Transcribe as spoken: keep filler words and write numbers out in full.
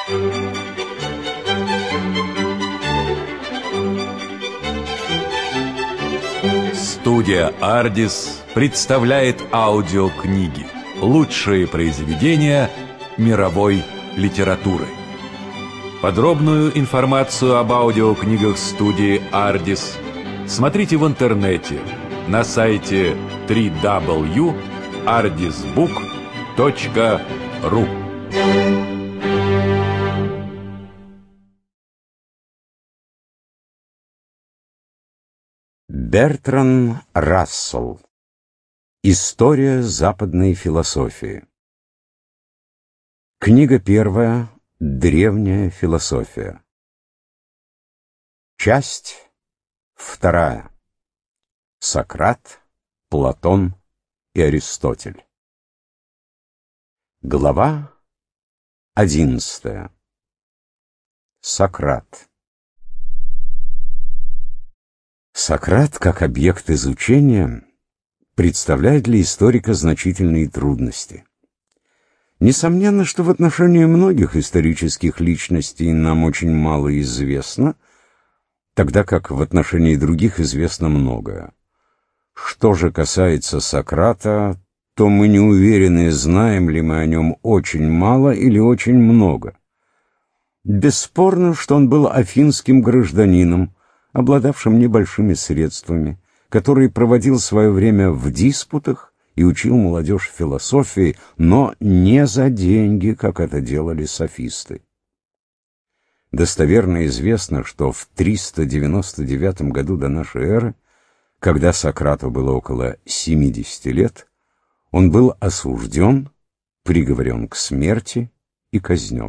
Студия «Ардис» представляет аудиокниги. Лучшие произведения мировой литературы. Подробную информацию об аудиокнигах студии «Ардис» смотрите в интернете на сайте дабл ю дабл ю дабл ю точка ардис бук точка ру. Бертран Рассел. История западной философии. Книга первая. Древняя философия. Часть вторая. Сократ, Платон и Аристотель. Глава одиннадцатая. Сократ. Сократ, как объект изучения, представляет для историка значительные трудности. Несомненно, что в отношении многих исторических личностей нам очень мало известно, тогда как в отношении других известно многое. Что же касается Сократа, то мы не уверены, знаем ли мы о нем очень мало или очень много. Бесспорно, что он был афинским гражданином, обладавшим небольшими средствами, который проводил свое время в диспутах и учил молодежь философии, но не за деньги, как это делали софисты. Достоверно известно, что в триста девяносто девятом году до нашей эры, когда Сократу было около семидесяти лет, он был осужден, приговорен к смерти и казнен.